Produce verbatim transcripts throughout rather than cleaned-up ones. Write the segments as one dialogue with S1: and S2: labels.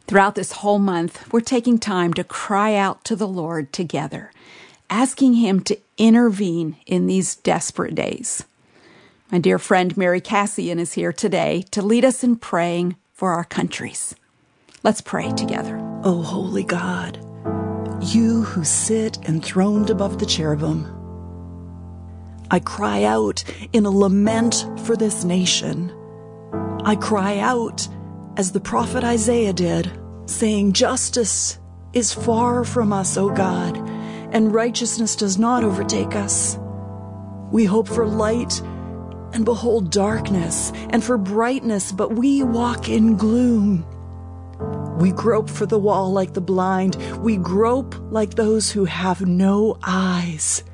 S1: Throughout this whole month, we're taking time to cry out to the Lord together, asking Him to intervene in these desperate days. My dear friend Mary Cassian is here today to lead us in praying for our countries. Let's pray together.
S2: O holy God, you who sit enthroned above the cherubim, I cry out in a lament for this nation. I cry out as the prophet Isaiah did, saying, justice is far from us, O God, and righteousness does not overtake us. We hope for light and behold darkness, and for brightness, but we walk in gloom. We grope for the wall like the blind. We grope like those who have no eyes.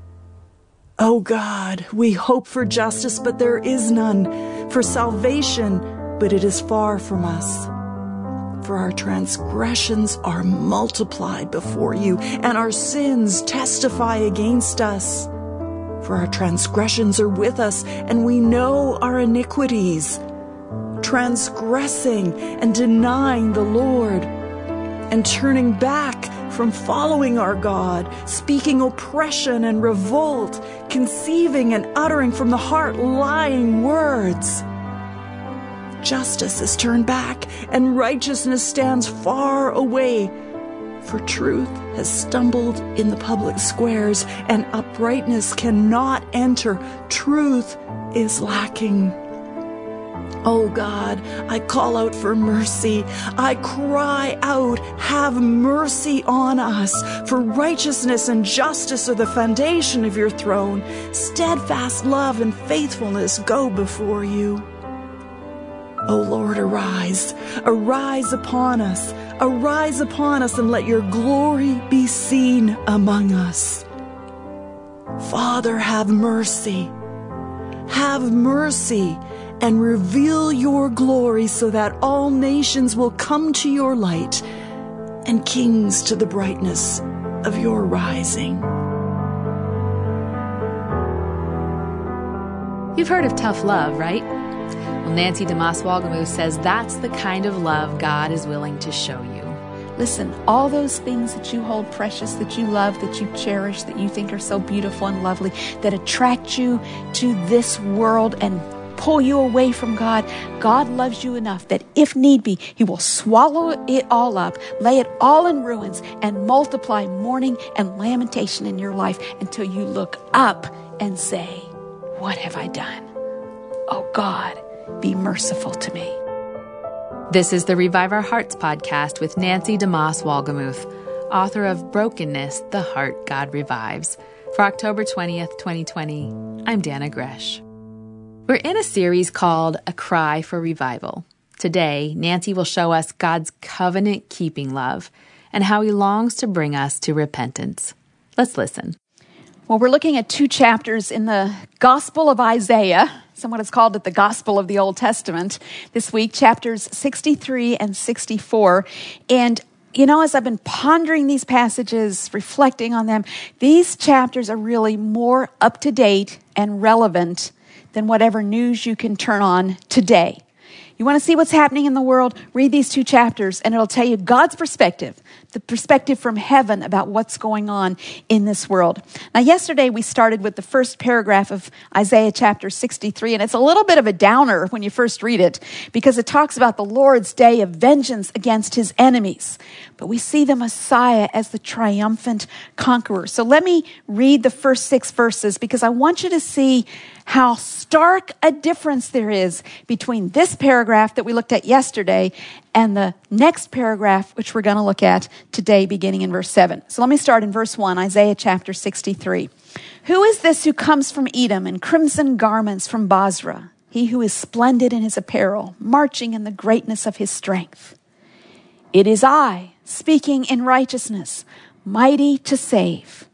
S2: O God, we hope for justice, but there is none, for salvation, but it is far from us. For our transgressions are multiplied before you, and our sins testify against us. For our transgressions are with us, and we know our iniquities, transgressing and denying the Lord, and turning back from following our God, speaking oppression and revolt, conceiving and uttering from the heart lying words. Justice is turned back, and righteousness stands far away. For truth has stumbled in the public squares, and uprightness cannot enter. Truth is lacking. O God, I call out for mercy. I cry out, have mercy on us. For righteousness and justice are the foundation of your throne. Steadfast love and faithfulness go before you. O Lord, arise, arise upon us, arise upon us, and let your glory be seen among us. Father, have mercy, have mercy, and reveal your glory so that all nations will come to your light and kings to the brightness of your rising.
S3: You've heard of tough love, right? Well, Nancy DeMoss Wolgemuth says that's the kind of love God is willing to show you.
S1: Listen, all those things that you hold precious, that you love, that you cherish, that you think are so beautiful and lovely, that attract you to this world and pull you away from God, God loves you enough that if need be, He will swallow it all up, lay it all in ruins, and multiply mourning and lamentation in your life until you look up and say, what have I done? Oh God, be merciful to me.
S3: This is the Revive Our Hearts podcast with Nancy DeMoss Wolgemuth, author of Brokenness, the Heart God Revives. For October twentieth, twenty twenty, I'm Dana Gresh. We're in a series called A Cry for Revival. Today, Nancy will show us God's covenant-keeping love and how He longs to bring us to repentance. Let's listen.
S1: Well, we're looking at two chapters in the Gospel of Isaiah. Someone has called it the Gospel of the Old Testament this week, chapters sixty-three and sixty-four. And, you know, as I've been pondering these passages, reflecting on them, these chapters are really more up-to-date and relevant than whatever news you can turn on today. You want to see what's happening in the world? Read these two chapters, and it'll tell you God's perspective, the perspective from heaven about what's going on in this world. Now, yesterday we started with the first paragraph of Isaiah chapter sixty-three, and it's a little bit of a downer when you first read it because it talks about the Lord's day of vengeance against His enemies. But we see the Messiah as the triumphant conqueror. So let me read the first six verses because I want you to see how stark a difference there is between this paragraph that we looked at yesterday and the next paragraph, which we're going to look at today, beginning in verse seven. So let me start in verse one, Isaiah chapter sixty-three. Who is this who comes from Edom in crimson garments from Basra? He who is splendid in his apparel, marching in the greatness of his strength. It is I, speaking in righteousness, mighty to save.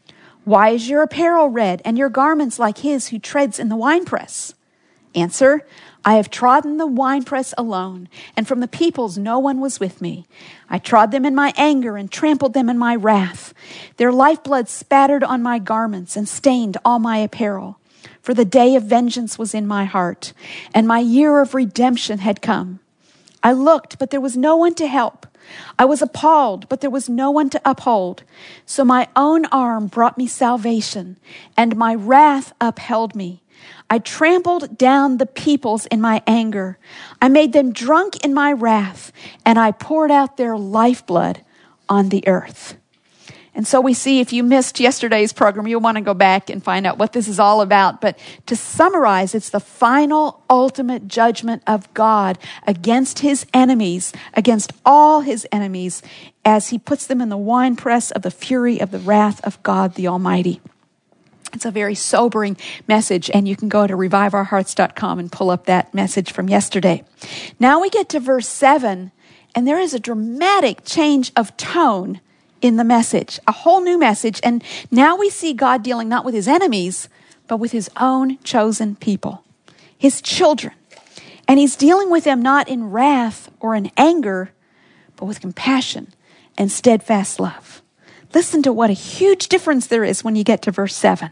S1: Why is your apparel red and your garments like his who treads in the winepress? Answer, I have trodden the winepress alone, and from the peoples no one was with me. I trod them in my anger and trampled them in my wrath. Their lifeblood spattered on my garments and stained all my apparel. For the day of vengeance was in my heart, and my year of redemption had come. I looked, but there was no one to help. I was appalled, but there was no one to uphold. So my own arm brought me salvation, and my wrath upheld me. I trampled down the peoples in my anger. I made them drunk in my wrath, and I poured out their lifeblood on the earth. And so we see, if you missed yesterday's program, you'll want to go back and find out what this is all about. But to summarize, it's the final, ultimate judgment of God against his enemies, against all his enemies, as he puts them in the winepress of the fury of the wrath of God the Almighty. It's a very sobering message, and you can go to revive our hearts dot com and pull up that message from yesterday. Now we get to verse seven, and there is a dramatic change of tone in the message, a whole new message. And now we see God dealing not with his enemies, but with his own chosen people, his children. And he's dealing with them not in wrath or in anger, but with compassion and steadfast love. Listen to what a huge difference there is when you get to verse seven.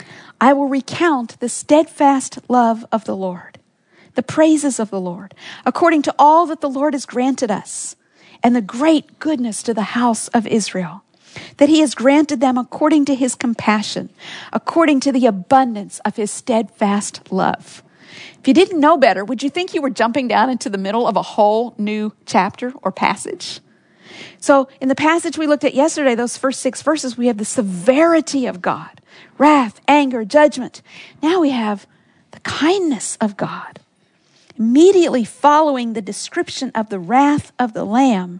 S1: I will recount the steadfast love of the Lord, the praises of the Lord, according to all that the Lord has granted us, and the great goodness to the house of Israel, that he has granted them according to his compassion, according to the abundance of his steadfast love. If you didn't know better, would you think you were jumping down into the middle of a whole new chapter or passage? So in the passage we looked at yesterday, those first six verses, we have the severity of God, wrath, anger, judgment. Now we have the kindness of God. Immediately following the description of the wrath of the Lamb,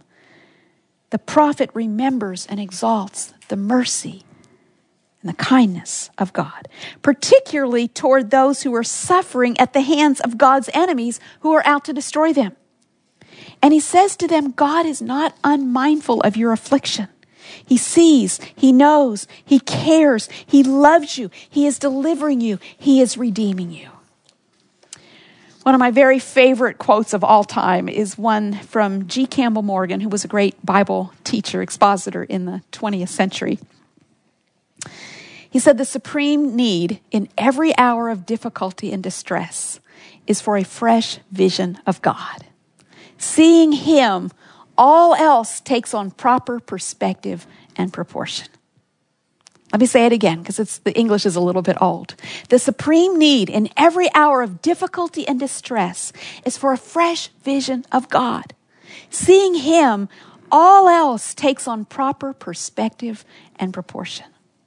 S1: the prophet remembers and exalts the mercy and the kindness of God, particularly toward those who are suffering at the hands of God's enemies who are out to destroy them. And he says to them, God is not unmindful of your affliction. He sees, he knows, he cares, he loves you, he is delivering you, he is redeeming you. One of my very favorite quotes of all time is one from G. Campbell Morgan, who was a great Bible teacher, expositor in the twentieth century. He said, the supreme need in every hour of difficulty and distress is for a fresh vision of God. Seeing him, all else takes on proper perspective and proportion. Let me say it again, because it's the English is a little bit old. The supreme need in every hour of difficulty and distress is for a fresh vision of God. Seeing him, all else takes on proper perspective and proportion.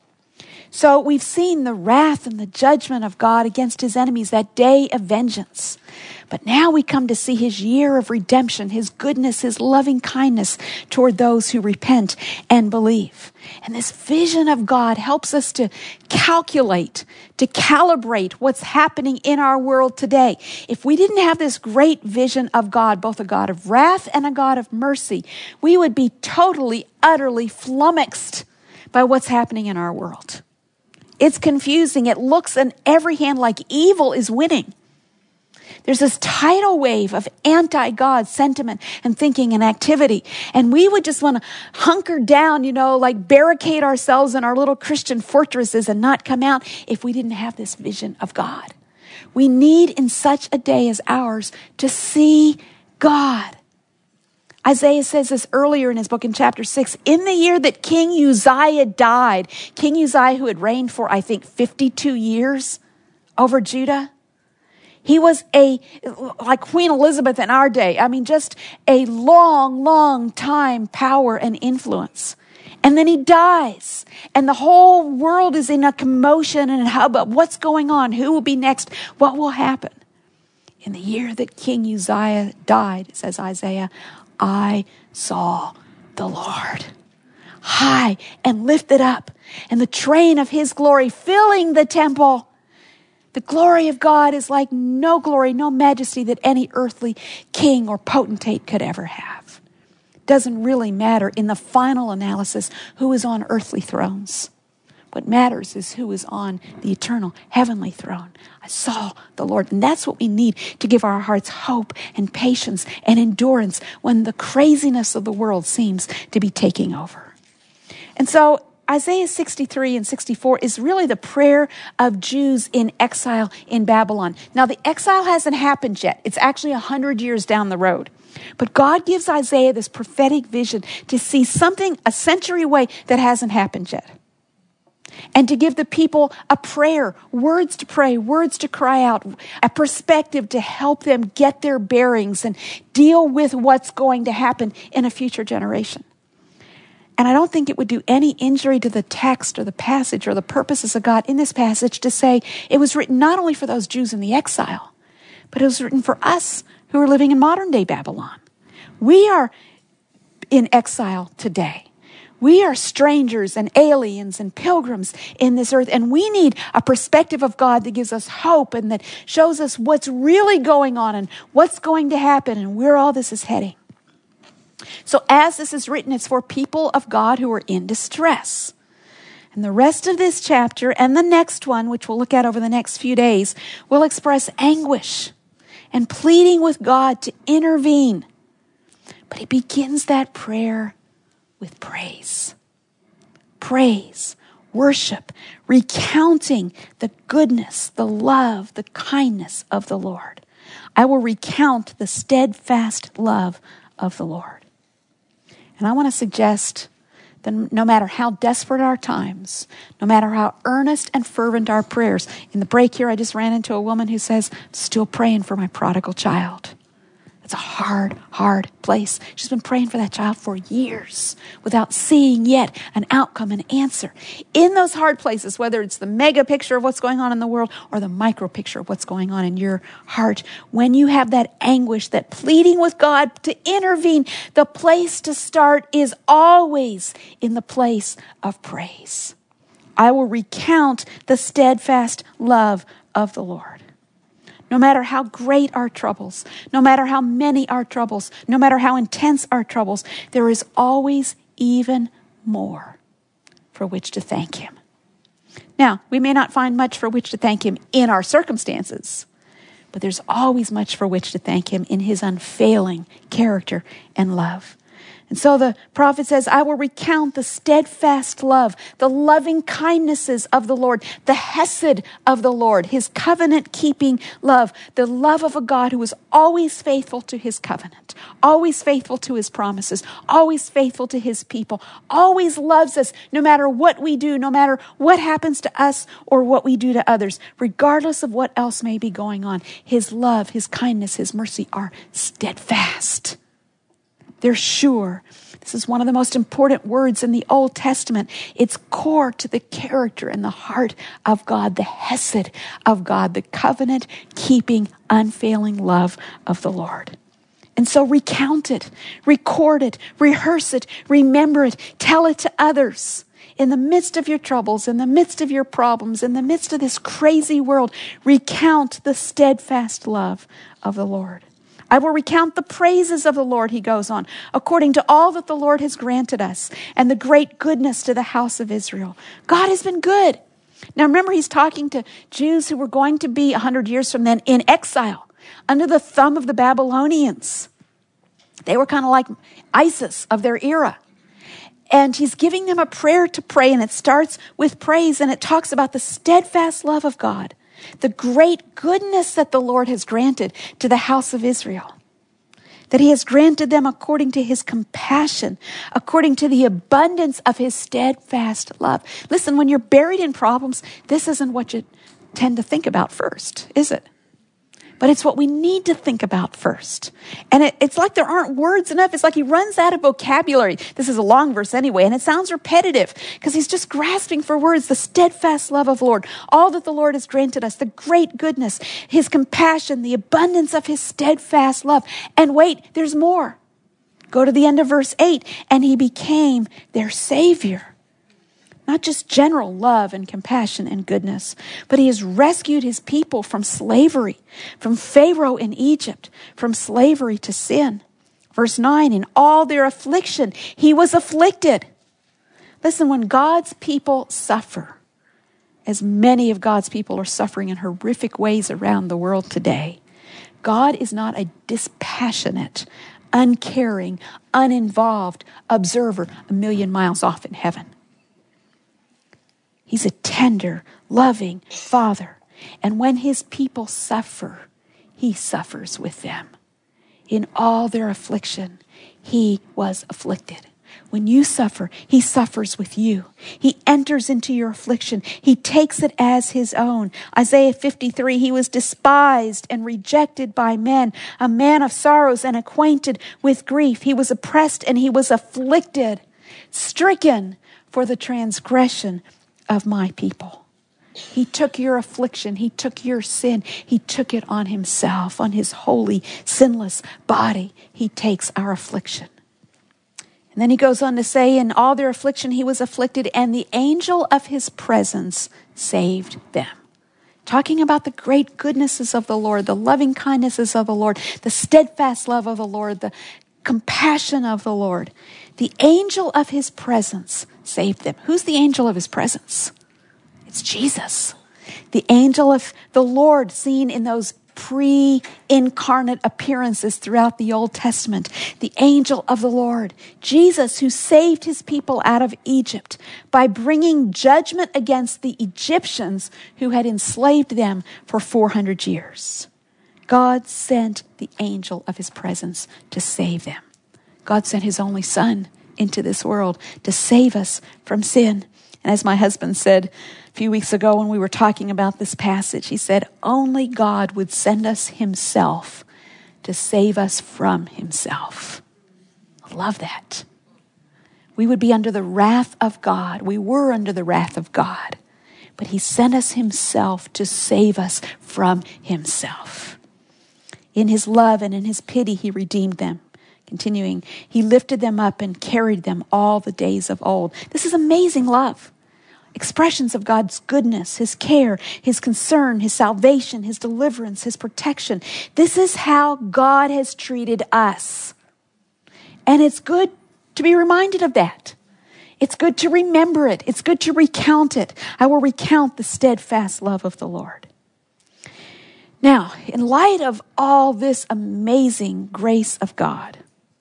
S1: So we've seen the wrath and the judgment of God against his enemies, that day of vengeance. But now we come to see his year of redemption, his goodness, his loving kindness toward those who repent and believe. And this vision of God helps us to calculate, to calibrate what's happening in our world today. If we didn't have this great vision of God, both a God of wrath and a God of mercy, we would be totally, utterly flummoxed by what's happening in our world. It's confusing. It looks on every hand like evil is winning. There's this tidal wave of anti-God sentiment and thinking and activity. And we would just want to hunker down, you know, like barricade ourselves in our little Christian fortresses and not come out if we didn't have this vision of God. We need in such a day as ours to see God. Isaiah says this earlier in his book in chapter six, in the year that King Uzziah died, King Uzziah who had reigned for, I think, fifty-two years over Judah. He was a, like Queen Elizabeth in our day. I mean, just a long, long time power and influence. And then he dies. And the whole world is in a commotion and a hubbub. What's going on? Who will be next? What will happen? In the year that King Uzziah died, says Isaiah, I saw the Lord high and lifted up, and the train of his glory filling the temple. The glory of God is like no glory, no majesty that any earthly king or potentate could ever have. It doesn't really matter in the final analysis who is on earthly thrones. What matters is who is on the eternal heavenly throne. I saw the Lord. And that's what we need to give our hearts hope and patience and endurance when the craziness of the world seems to be taking over. And so Isaiah sixty-three and sixty-four is really the prayer of Jews in exile in Babylon. Now, the exile hasn't happened yet. It's actually one hundred years down the road. But God gives Isaiah this prophetic vision to see something a century away that hasn't happened yet. And to give the people a prayer, words to pray, words to cry out, a perspective to help them get their bearings and deal with what's going to happen in a future generation. And I don't think it would do any injury to the text or the passage or the purposes of God in this passage to say it was written not only for those Jews in the exile, but it was written for us who are living in modern day Babylon. We are in exile today. We are strangers and aliens and pilgrims in this earth, and we need a perspective of God that gives us hope and that shows us what's really going on and what's going to happen and where all this is heading. So as this is written, it's for people of God who are in distress. And the rest of this chapter and the next one, which we'll look at over the next few days, will express anguish and pleading with God to intervene. But he begins that prayer with praise. Praise, worship, recounting the goodness, the love, the kindness of the Lord. I will recount the steadfast love of the Lord. And I want to suggest that no matter how desperate our times, no matter how earnest and fervent our prayers, in the break here I just ran into a woman who says, I'm still praying for my prodigal child. It's a hard, hard place. She's been praying for that child for years without seeing yet an outcome, an answer. In those hard places, whether it's the mega picture of what's going on in the world or the micro picture of what's going on in your heart, when you have that anguish, that pleading with God to intervene, the place to start is always in the place of praise. I will recount the steadfast love of the Lord. No matter how great our troubles, no matter how many our troubles, no matter how intense our troubles, there is always even more for which to thank him. Now, we may not find much for which to thank him in our circumstances, but there's always much for which to thank him in his unfailing character and love. And so the prophet says, I will recount the steadfast love, the loving kindnesses of the Lord, the hesed of the Lord, his covenant-keeping love, the love of a God who is always faithful to his covenant, always faithful to his promises, always faithful to his people, always loves us no matter what we do, no matter what happens to us or what we do to others, regardless of what else may be going on. His love, his kindness, his mercy are steadfast. They're sure. This is one of the most important words in the Old Testament. It's core to the character and the heart of God, the hesed of God, the covenant-keeping, unfailing love of the Lord. And so recount it, record it, rehearse it, remember it, tell it to others. In the midst of your troubles, in the midst of your problems, in the midst of this crazy world, recount the steadfast love of the Lord. I will recount the praises of the Lord, he goes on, according to all that the Lord has granted us and the great goodness to the house of Israel. God has been good. Now remember, he's talking to Jews who were going to be a hundred years from then in exile under the thumb of the Babylonians. They were kind of like ISIS of their era. And he's giving them a prayer to pray, and it starts with praise, and it talks about the steadfast love of God, the great goodness that the Lord has granted to the house of Israel, that he has granted them according to his compassion, according to the abundance of his steadfast love. Listen, when you're buried in problems, this isn't what you tend to think about first, is it? But it's what we need to think about first. And it, it's like there aren't words enough. It's like he runs out of vocabulary. This is a long verse anyway, and it sounds repetitive because he's just grasping for words. The steadfast love of the Lord, all that the Lord has granted us, the great goodness, his compassion, the abundance of his steadfast love. And wait, there's more. Go to the end of verse eight. And he became their Savior. Not just general love and compassion and goodness, but he has rescued his people from slavery, from Pharaoh in Egypt, from slavery to sin. Verse nine, in all their affliction, he was afflicted. Listen, when God's people suffer, as many of God's people are suffering in horrific ways around the world today, God is not a dispassionate, uncaring, uninvolved observer a million miles off in heaven. He's a tender, loving Father. And when his people suffer, he suffers with them. in all their affliction, he was afflicted. When you suffer, he suffers with you. He enters into your affliction. He takes it as his own. Isaiah fifty-three, he was despised and rejected by men, a man of sorrows and acquainted with grief. He was oppressed and he was afflicted, stricken for the transgression of my people. He took your affliction. He took your sin. He took it on himself, on his holy, sinless body. He takes our affliction. And then he goes on to say, in all their affliction he was afflicted, and the angel of his presence saved them. Talking about the great goodnesses of the Lord, the loving kindnesses of the Lord, the steadfast love of the Lord, the compassion of the Lord. The angel of his presence saved them. Who's the angel of his presence? It's Jesus. The angel of the Lord seen in those pre-incarnate appearances throughout the Old Testament. The angel of the Lord. Jesus, who saved his people out of Egypt by bringing judgment against the Egyptians who had enslaved them for four hundred years. God sent the angel of his presence to save them. God sent his only son into this world to save us from sin. And as my husband said a few weeks ago when we were talking about this passage, he said, only God would send us himself to save us from himself. I love that. We would be under the wrath of God. We were under the wrath of God. But he sent us himself to save us from himself. In his love and in his pity, he redeemed them. Continuing, he lifted them up and carried them all the days of old. This is amazing love. Expressions of God's goodness, his care, his concern, his salvation, his deliverance, his protection. This is how God has treated us. And it's good to be reminded of that. It's good to remember it. It's good to recount it. I will recount the steadfast love of the Lord. Now, in light of all this amazing grace of God,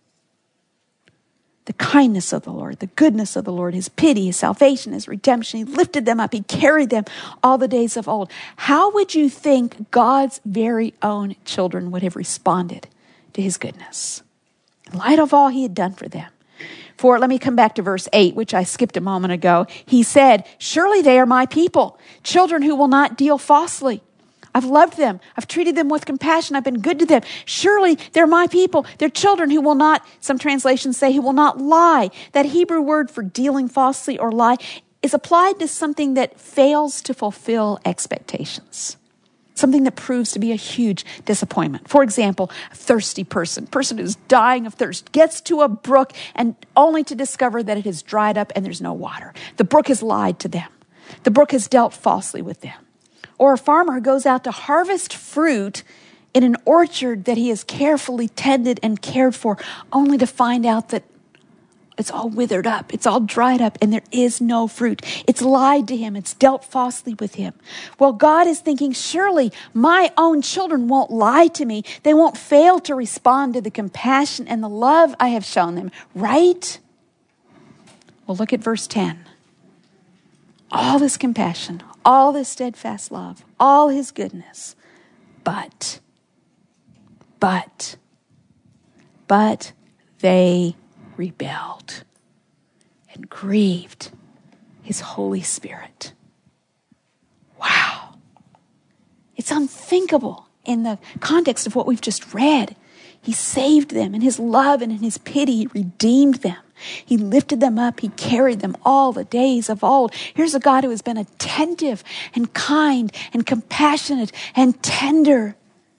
S1: the kindness of the Lord, the goodness of the Lord, his pity, his salvation, his redemption, he lifted them up, he carried them all the days of old. How would you think God's very own children would have responded to his goodness? In light of all he had done for them. For, let me come back to verse eight, which I skipped a moment ago. He said, surely they are my people, children who will not deal falsely. I've loved them. I've treated them with compassion. I've been good to them. Surely they're my people. They're children who will not, some translations say, who will not lie. That Hebrew word for dealing falsely or lie is applied to something that fails to fulfill expectations. Something that proves to be a huge disappointment. For example, a thirsty person, person who's dying of thirst, gets to a brook and only to discover that it has dried up and there's no water. The brook has lied to them. The brook has dealt falsely with them. Or a farmer who goes out to harvest fruit in an orchard that he has carefully tended and cared for, only to find out that it's all withered up, it's all dried up, and there is no fruit. It's lied to him, it's dealt falsely with him. Well, God is thinking, surely my own children won't lie to me. They won't fail to respond to the compassion and the love I have shown them, right? Well, look at verse ten. All this compassion, all this steadfast love, all his goodness. But, but, but they rebelled and grieved his Holy Spirit. Wow. It's unthinkable in the context of what we've just read. He saved them in his love and in his pity. He redeemed them. He lifted them up. He carried them all the days of old. Here's a God who has been attentive and kind and compassionate and tender.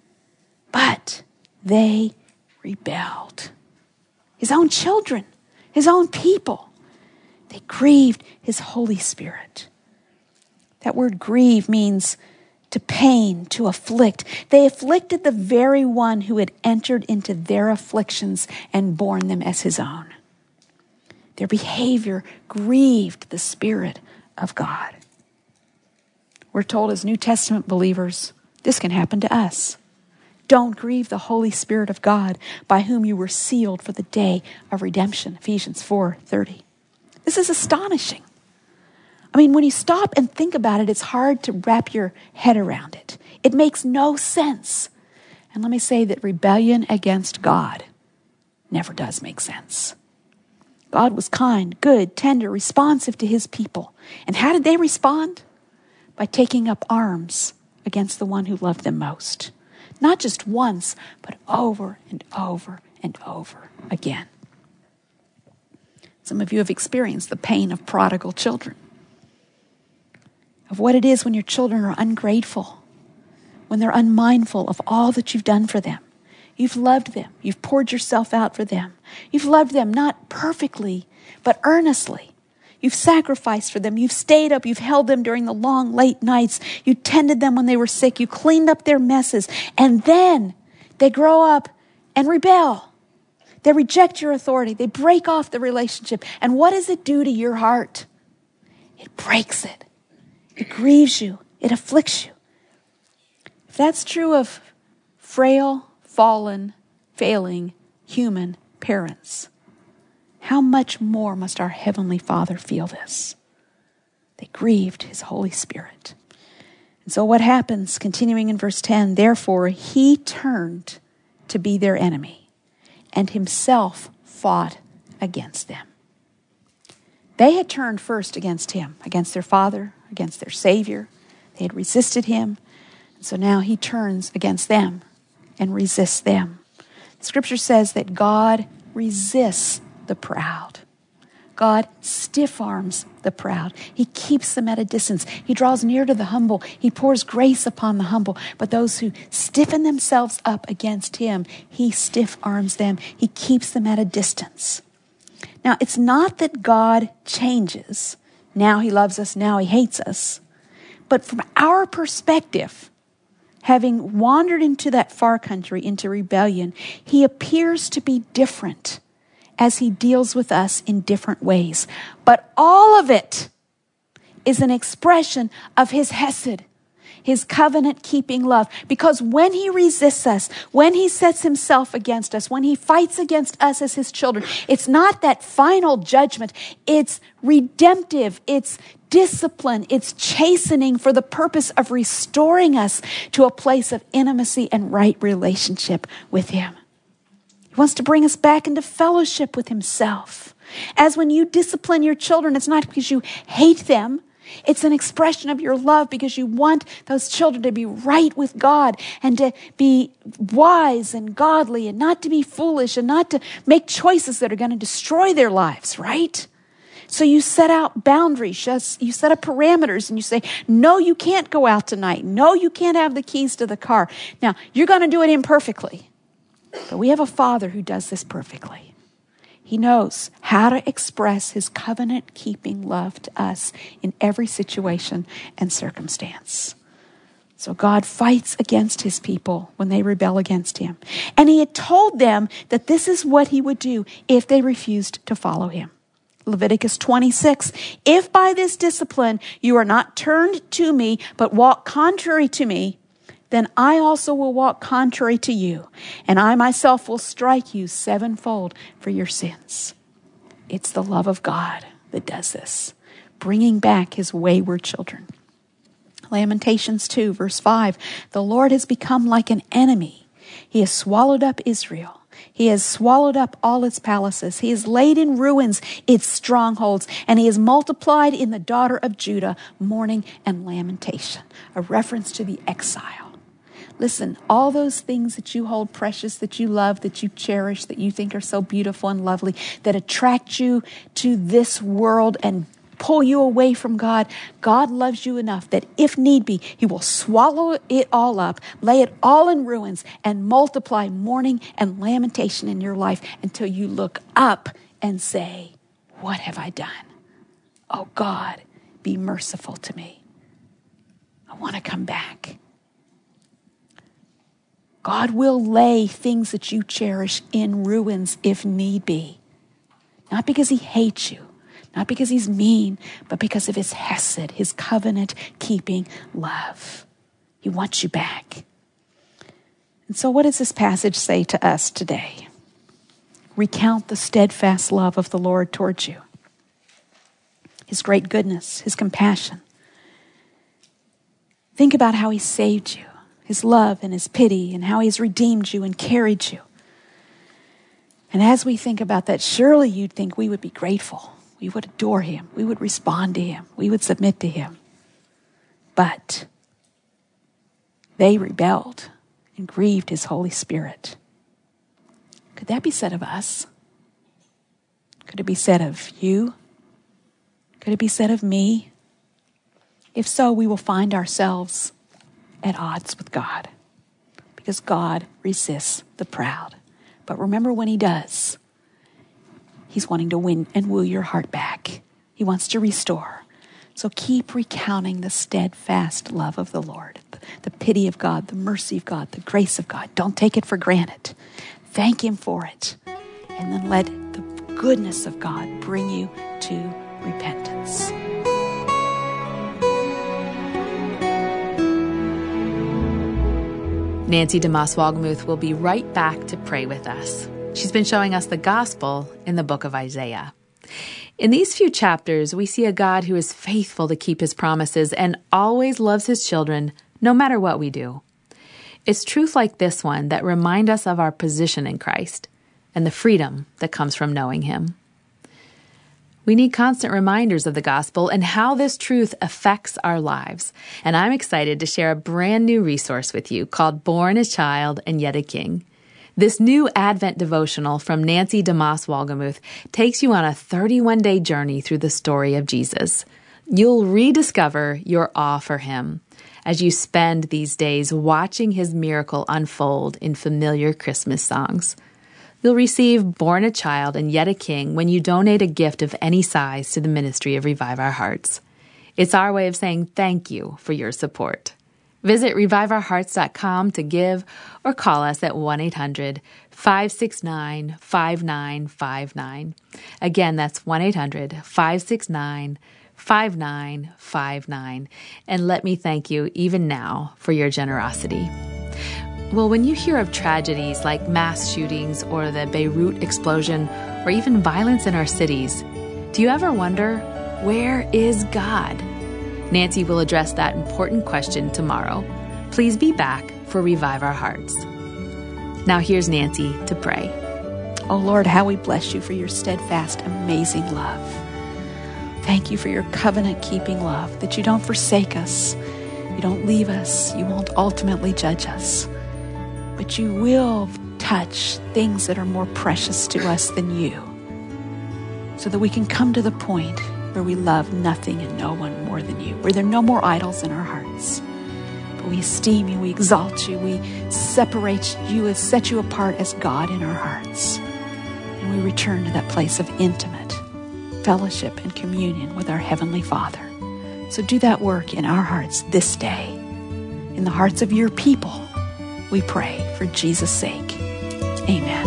S1: But they rebelled. His own children, his own people, they grieved his Holy Spirit. That word grieve means to pain, to afflict. They afflicted the very one who had entered into their afflictions and borne them as his own. Their behavior grieved the Spirit of God. We're told as New Testament believers, this can happen to us. Don't grieve the Holy Spirit of God, by whom you were sealed for the day of redemption. Ephesians four thirty. This is astonishing. I mean, when you stop and think about it, it's hard to wrap your head around it. It makes no sense. And let me say that rebellion against God never does make sense. God was kind, good, tender, responsive to his people. And how did they respond? By taking up arms against the one who loved them most. Not just once, but over and over and over again. Some of you have experienced the pain of prodigal children, of what it is when your children are ungrateful, when they're unmindful of all that you've done for them. You've loved them. You've poured yourself out for them. You've loved them not perfectly, but earnestly. You've sacrificed for them. You've stayed up. You've held them during the long, late nights. You tended them when they were sick. You cleaned up their messes. And then they grow up and rebel. They reject your authority. They break off the relationship. And what does it do to your heart? It breaks it. It grieves you. It afflicts you. If that's true of frail, fallen, failing human parents, how much more must our Heavenly Father feel this? They grieved his Holy Spirit. And so what happens, continuing in verse ten, therefore he turned to be their enemy and himself fought against them. They had turned first against him, against their father, against their Savior. They had resisted him. And so now he turns against them and resists them. Scripture says that God resists the proud. God stiff arms the proud. He keeps them at a distance. He draws near to the humble. He pours grace upon the humble. But those who stiffen themselves up against him, he stiff arms them. He keeps them at a distance. Now, it's not that God changes. Now he loves us, now he hates us. But from our perspective, having wandered into that far country, into rebellion, he appears to be different as he deals with us in different ways. But all of it is an expression of his hesed, his covenant-keeping love. Because when he resists us, when he sets himself against us, when he fights against us as his children, it's not that final judgment. It's redemptive. It's discipline. It's chastening for the purpose of restoring us to a place of intimacy and right relationship with him. He wants to bring us back into fellowship with himself. As when you discipline your children, it's not because you hate them. It's an expression of your love because you want those children to be right with God and to be wise and godly and not to be foolish and not to make choices that are going to destroy their lives, right? So you set out boundaries, you set up parameters, and you say, no, you can't go out tonight. No, you can't have the keys to the car. Now, you're going to do it imperfectly. But we have a Father who does this perfectly. He knows how to express his covenant-keeping love to us in every situation and circumstance. So God fights against his people when they rebel against him. And he had told them that this is what he would do if they refused to follow him. Leviticus twenty-six, if by this discipline you are not turned to me, but walk contrary to me, then I also will walk contrary to you, and I myself will strike you sevenfold for your sins. It's the love of God that does this, bringing back his wayward children. Lamentations two, verse five, the Lord has become like an enemy. He has swallowed up Israel. He has swallowed up all its palaces. He has laid in ruins its strongholds, and he has multiplied in the daughter of Judah mourning and lamentation, a reference to the exile. Listen, all those things that you hold precious, that you love, that you cherish, that you think are so beautiful and lovely, that attract you to this world and pull you away from God, God loves you enough that if need be, he will swallow it all up, lay it all in ruins, and multiply mourning and lamentation in your life until you look up and say, what have I done? Oh God, be merciful to me. I want to come back. God will lay things that you cherish in ruins if need be. Not because he hates you, not because he's mean, but because of his hesed, his covenant-keeping love. He wants you back. And so what does this passage say to us today? Recount the steadfast love of the Lord towards you. His great goodness, his compassion. Think about how he saved you, his love and his pity and how he's redeemed you and carried you. And as we think about that, surely you'd think we would be grateful. We would adore him. We would respond to him. We would submit to him. But they rebelled and grieved his Holy Spirit. Could that be said of us? Could it be said of you? Could it be said of me? If so, we will find ourselves at odds with God, because God resists the proud. But remember, when he does, he's wanting to win and woo your heart back. He wants to restore. So keep recounting the steadfast love of the Lord, the pity of God, the mercy of God, the grace of God. Don't take it for granted. Thank him for it. And then let the goodness of God bring you to repentance.
S3: Nancy DeMoss Wolgemuth will be right back to pray with us. She's been showing us the gospel in the book of Isaiah. In these few chapters, we see a God who is faithful to keep his promises and always loves his children, no matter what we do. It's truth like this one that remind us of our position in Christ and the freedom that comes from knowing him. We need constant reminders of the gospel and how this truth affects our lives. And I'm excited to share a brand new resource with you called Born a Child and Yet a King. This new Advent devotional from Nancy DeMoss Wolgemuth takes you on a thirty-one day journey through the story of Jesus. You'll rediscover your awe for him as you spend these days watching his miracle unfold in familiar Christmas songs. You'll receive Born a Child and Yet a King when you donate a gift of any size to the ministry of Revive Our Hearts. It's our way of saying thank you for your support. Visit revive our hearts dot com to give or call us at one eight hundred five six nine five nine five nine. Again, that's one eight hundred five six nine five nine five nine. And let me thank you even now for your generosity. Well, when you hear of tragedies like mass shootings or the Beirut explosion or even violence in our cities, do you ever wonder, where is God? Nancy will address that important question tomorrow. Please be back for Revive Our Hearts. Now here's Nancy to pray.
S1: Oh Lord, how we bless you for your steadfast, amazing love. Thank you for your covenant-keeping love, that you don't forsake us, you don't leave us, you won't ultimately judge us. But you will touch things that are more precious to us than you, so that we can come to the point where we love nothing and no one more than you, where there are no more idols in our hearts. But we esteem you, we exalt you, we separate you, and set you apart as God in our hearts. And we return to that place of intimate fellowship and communion with our Heavenly Father. So do that work in our hearts this day, in the hearts of your people. We pray for Jesus' sake. Amen.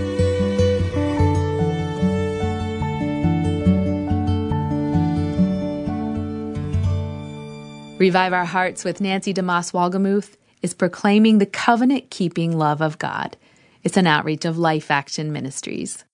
S3: Revive Our Hearts with Nancy DeMoss Wolgemuth is proclaiming the covenant-keeping love of God. It's an outreach of Life Action Ministries.